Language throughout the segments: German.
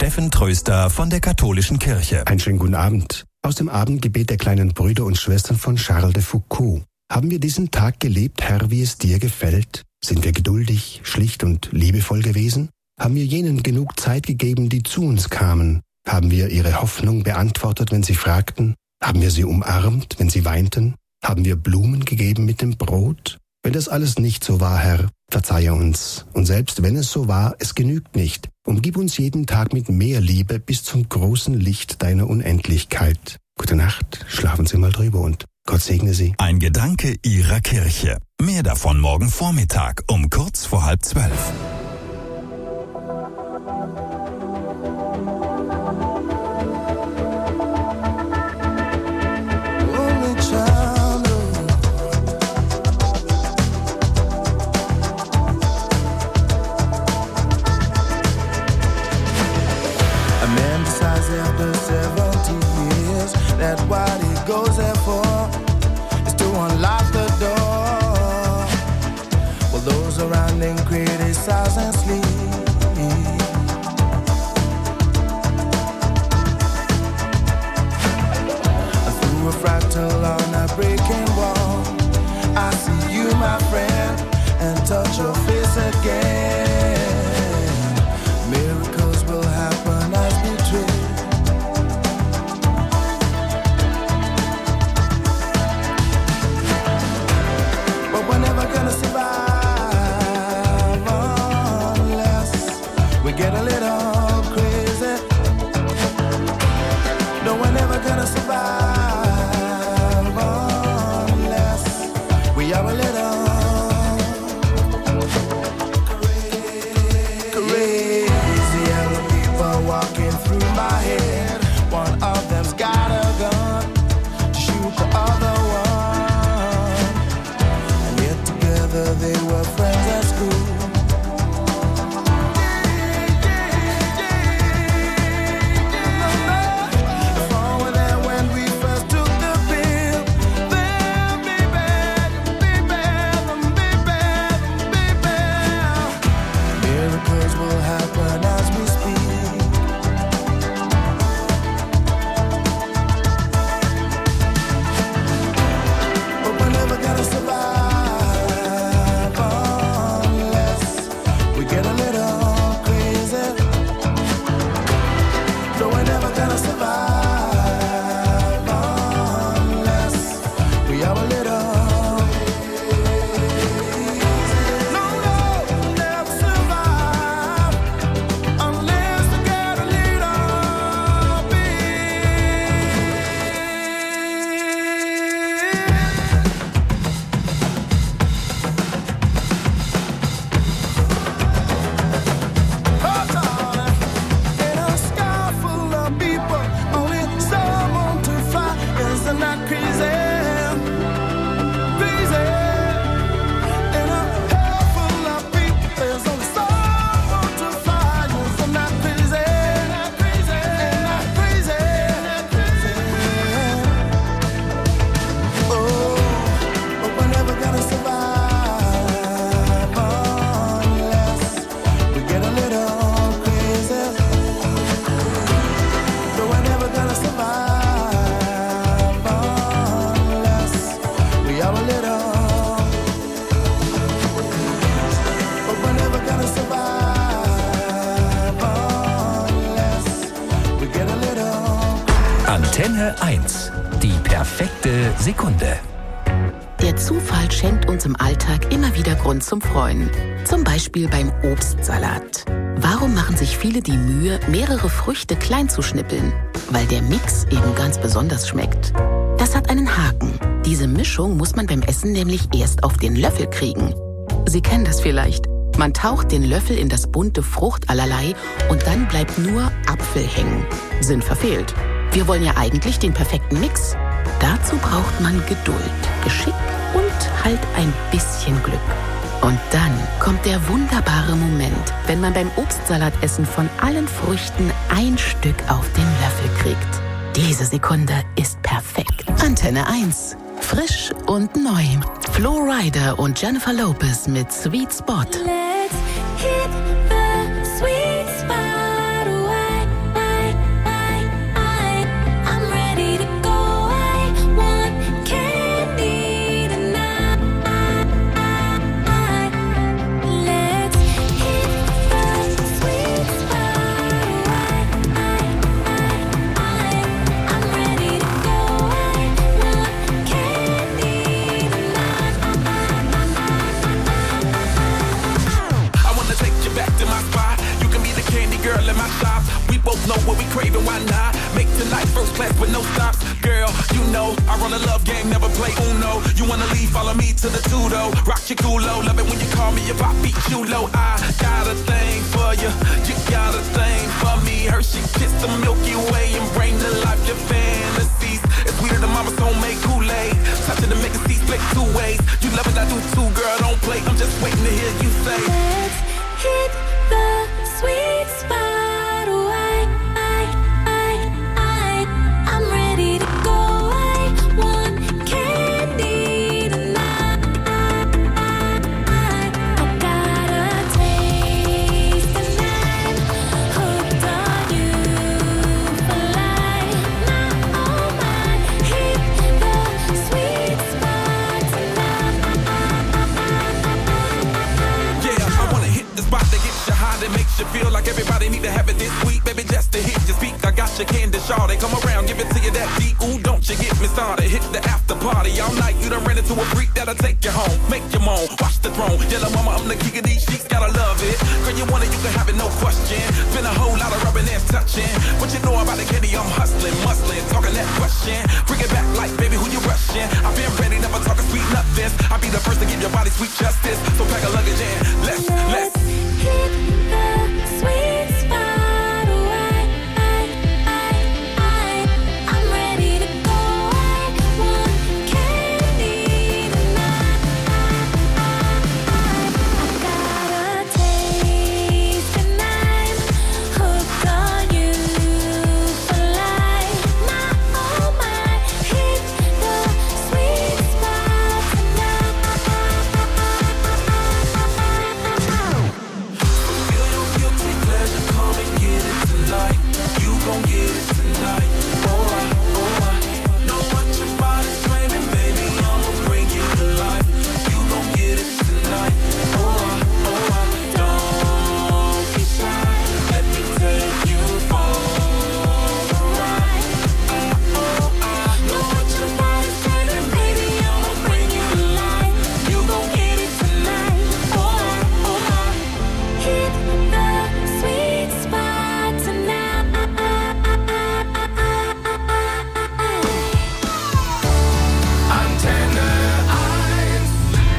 Steffen Tröster von der Katholischen Kirche. Einen schönen guten Abend. Aus dem Abendgebet der kleinen Brüder und Schwestern von Charles de Foucauld. Haben wir diesen Tag gelebt, Herr, wie es dir gefällt? Sind wir geduldig, schlicht und liebevoll gewesen? Haben wir jenen genug Zeit gegeben, die zu uns kamen? Haben wir ihre Hoffnung beantwortet, wenn sie fragten? Haben wir sie umarmt, wenn sie weinten? Haben wir Blumen gegeben mit dem Brot? Wenn das alles nicht so war, Herr, verzeihe uns. Und selbst wenn es so war, es genügt nicht. Umgib uns jeden Tag mit mehr Liebe bis zum großen Licht deiner Unendlichkeit. Gute Nacht, schlafen Sie mal drüber und Gott segne Sie. Ein Gedanke Ihrer Kirche. Mehr davon morgen Vormittag um kurz vor 11:30. After 70 years, that what he goes there for is to unlock the door. Well, those around him criticize and sleep. Through a fractal on a breaking wall, I see you, my friend, and touch your face again. Miracles will happen as we dream. Get a little crazy. No, we're never gonna survive unless we are a little crazy. Yellow people walking through my head. One of them's got a gun to shoot the other one. And yet together they were friends at school. Antenne 1. Die perfekte Sekunde. Der Zufall schenkt uns im Alltag immer wieder Grund zum Freuen. Zum Beispiel beim Obstsalat. Warum machen sich viele die Mühe, mehrere Früchte klein zu schnippeln? Weil der Mix eben ganz besonders schmeckt. Das hat einen Haken. Diese Mischung muss man beim Essen nämlich erst auf den Löffel kriegen. Sie kennen das vielleicht. Man taucht den Löffel in das bunte Fruchtallerlei und dann bleibt nur Apfel hängen. Sinn verfehlt. Wir wollen ja eigentlich den perfekten Mix. Dazu braucht man Geduld, Geschick und halt ein bisschen Glück. Und dann kommt der wunderbare Moment, wenn man beim Obstsalatessen von allen Früchten ein Stück auf den Löffel kriegt. Diese Sekunde ist perfekt. Antenne 1. Frisch und neu. Flo Rida und Jennifer Lopez mit Sweet Spot. Let's hit the sweet spot. never play Uno. You wanna leave, follow me to the Tudo. Rock your culo, love it when you call me your papi chulo. I got a thing for you, you got a thing for me. Hershey kiss the Milky Way and bring to life your fantasies. It's sweeter than mama's homemade Kool-Aid. Touch it and make a seat split 2 ways. You love it, I do too, girl, don't play. I'm just waiting to hear you say, let's hit the sweet spot. I'm ready to go. I want candy tonight. I got a taste and I'm hooked on you for life. Now, oh my, hit the sweet spot tonight. yeah, I wanna hit the spot that gets you high, that makes you feel like everybody need to have it this week. Baby, just to hit your speak, I got your candy shawl. They come around, give it to you that deep. Ooh, don't you get me started. Hit the after party all night. You done ran into a freak that'll take you home, make you moan, watch the throne. Yellow mama, I'm the king of these sheets, gotta love it. Girl, you want it, you can have it, no question. Been a whole lot of rubbing and touching. What you know about the candy? I'm hustling, muscling, talking that question. Bring it back like, baby, who you rushing? I've been ready, never talking sweet nothings. I'll be the first to give your body sweet justice. So pack a luggage in, let's hit the sweet spot. I'm ready to go. I want candy tonight. I got a taste and I'm hooked on you for life. Now, oh my, hit the sweet spot tonight. feel your guilty pleasure, come and get it tonight. You gon' get it tonight. Oh, I know what your body's craving, baby. I'ma bring you to life. You gon' get it tonight. Oh, I don't be shy. Let me take you for a ride. I know what your body's craving, baby. I'ma bring you to life. You gon' get it tonight. Oh, I Hit the sweet spot tonight. Antenne 1.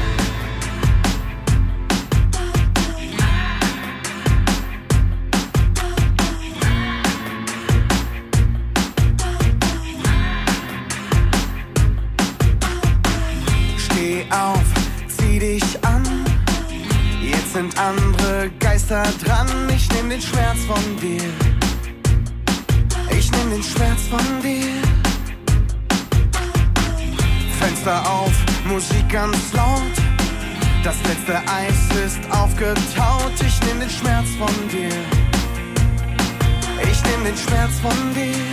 Steh auf, zieh dich an. Jetzt sind andere Geister dran. Ich nehm den Schmerz von dir. Ich nehm den Schmerz von dir. Fenster auf, Musik ganz laut. Das letzte Eis ist aufgetaut. Ich nehm den Schmerz von dir. Ich nehm den Schmerz von dir.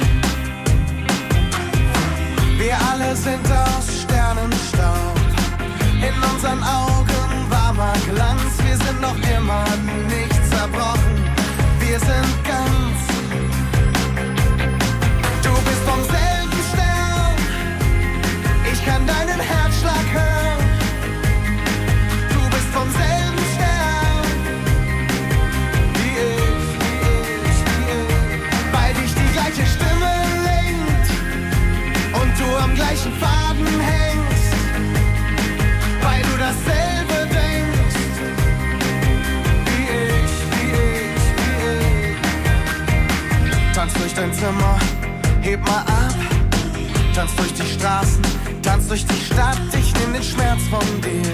Wir alle sind aus Sternenstaub. In unseren Augen warmer Glanz. Wir sind noch immer nicht zerbrochen. Wir sind ganz. Du bist vom selben Stern. Ich kann deinen Herzschlag hören. Du bist vom selben Stern. Wie ich. Weil dich die gleiche Stimme lenkt. Und du am gleichen Faden hängst. Weil du dasselbe denkst. Wie ich. Tanz durch dein Zimmer, heb mal ab. Tanz durch die Straßen, tanz durch die Stadt. Ich nehm den Schmerz von dir.